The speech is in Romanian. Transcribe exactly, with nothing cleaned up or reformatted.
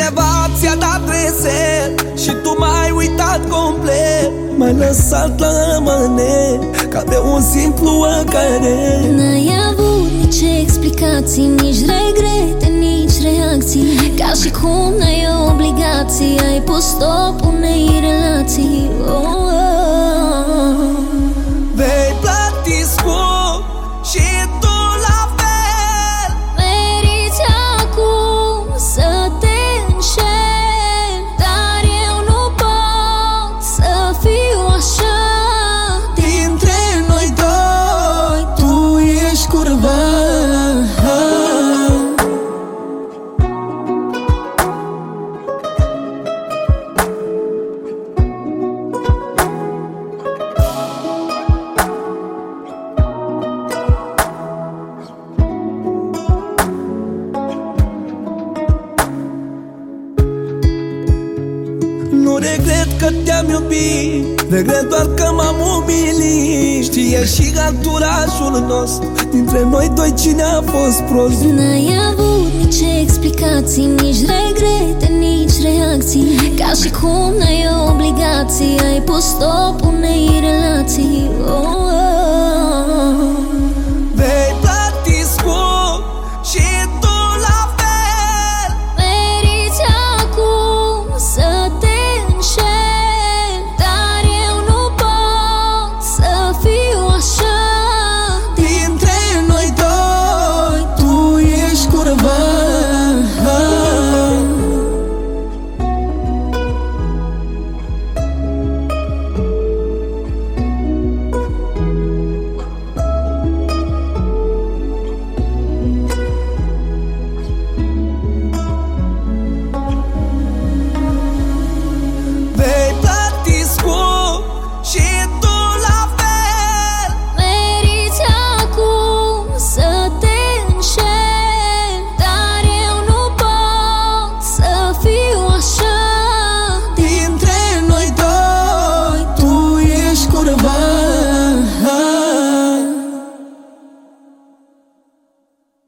Cineva ți-a dat adrese și tu m-ai uitat complet. M-ai lăsat la amane ca pe un simplu acare. N-ai avut nici explicații, nici regrete, nici reacții. Ca și cum n-ai obligații, ai pus stop unei relații. oh, oh, oh. Vei plăti scump și tu la fel. Meriți acum să te înșel, dar eu nu pot să fiu așa. Dintre noi doi, tu ești curva. Nu regret că te-am iubit, regret doar că m-am umilit. Știe și anturașul nostru, dintre noi doi cine a fost prost. N-ai avut nici explicații, nici regrete, nici reacții. Ca și cum n-ai obligații, ai pus stop unei relații. oh, oh.